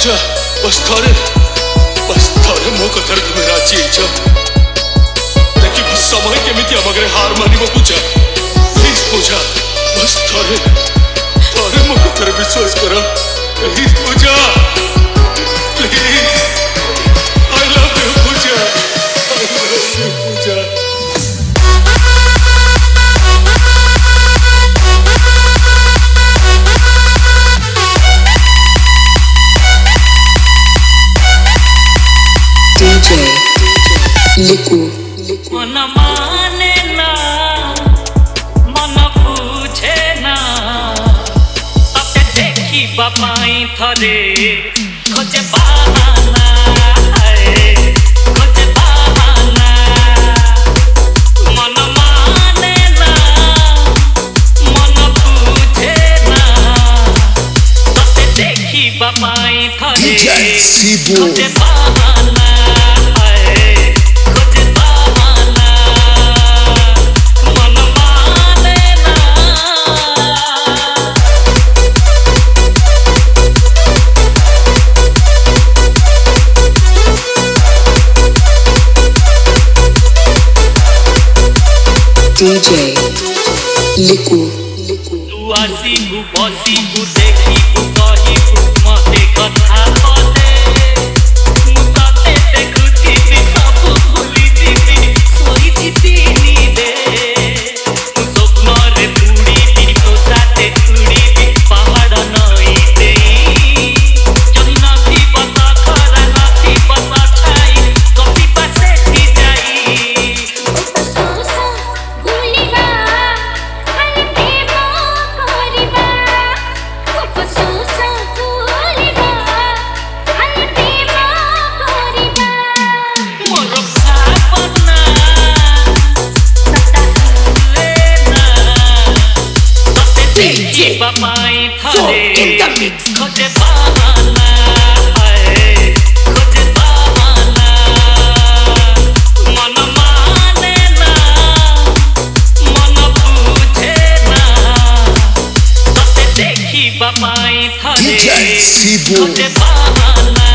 पूजा बस थोड़े मो कथार तुम्हें राजी हो देखी समय केमिति आम आगे हार मानिब पूजा प्लीज पूजा बस थोड़े मो कथार विश्वास कर please Pooja please I love you Pooja I love you Pooja DJ Liku मन माने ना मन पूछे ना तते देखी बापाई थरे खोजे बहाना खोजे बहाना मन माने ना मन पूछे ना तते देखी बापाई थरे खोजे बहाना DJ Liku तू आसीबू बसीबू देखीबू कहीबू मते कथा पदे मु तते देखुथिबी सबु भूली दिबी सोई दिबी दे मु स्वप्नरे बुड़ीबी तो साथे उड़ीबी पहाड़ नई देई जदि नथी बता खरा नथी बता छाई कपी पासे की जाई बापाई थरे खोजे बहाना खोजे बहाना मन माने ना मन पूछे ना तते देखी बापाई थरे खोजे बहाना